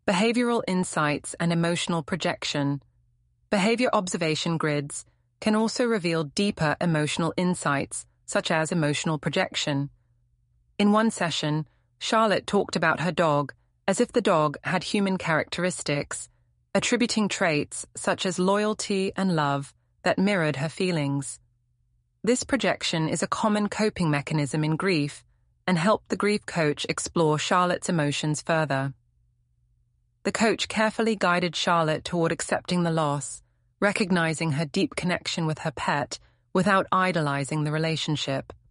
Behavioral insights and emotional projection. Behavior observation grids can also reveal deeper emotional insights, such as emotional projection. In one session, Charlotte talked about her dog as if the dog had human characteristics, attributing traits such as loyalty and love that mirrored her feelings. This projection is a common coping mechanism in grief and helped the grief coach explore Charlotte's emotions further. The coach carefully guided Charlotte toward accepting the loss, recognizing her deep connection with her pet without idolizing the relationship.